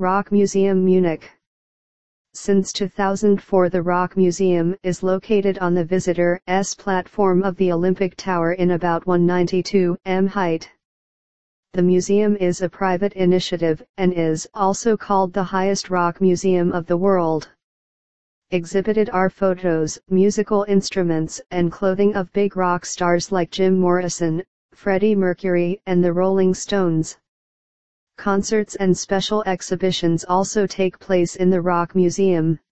Rock Museum Munich. Since 2004 the Rock Museum is located on the visitors' platform of the Olympic Tower in about 192 m height. The museum is a private initiative and is also called the highest rock museum of the world. Exhibited are photos, musical instruments, and clothing of big rock stars like Jim Morrison, Freddie Mercury, and the Rolling Stones. Concerts and special exhibitions also take place in the Rock Museum.